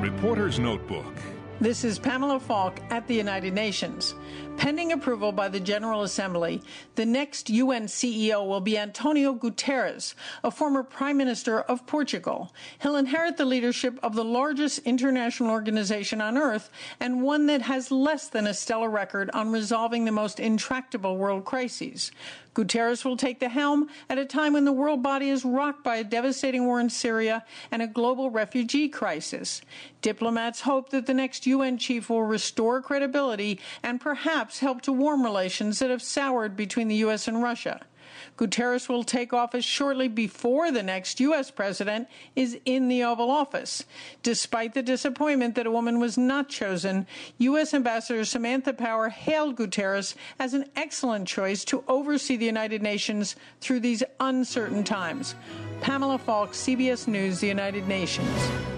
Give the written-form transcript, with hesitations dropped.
Reporter's Notebook. This is Pamela Falk at the United Nations. Pending approval by the General Assembly, the next UN CEO will be Antonio Guterres, a former Prime Minister of Portugal. He'll inherit the leadership of the largest international organization on earth and one that has less than a stellar record on resolving the most intractable world crises. Guterres will take the helm at a time when the world body is rocked by a devastating war in Syria and a global refugee crisis. Diplomats hope that the next UN chief will restore credibility and perhaps help to warm relations that have soured between the U.S. and Russia. Guterres will take office shortly before the next U.S. president is in the Oval Office. Despite the disappointment that a woman was not chosen, U.S. Ambassador Samantha Power hailed Guterres as an excellent choice to oversee the United Nations through these uncertain times. Pamela Falk, CBS News, the United Nations.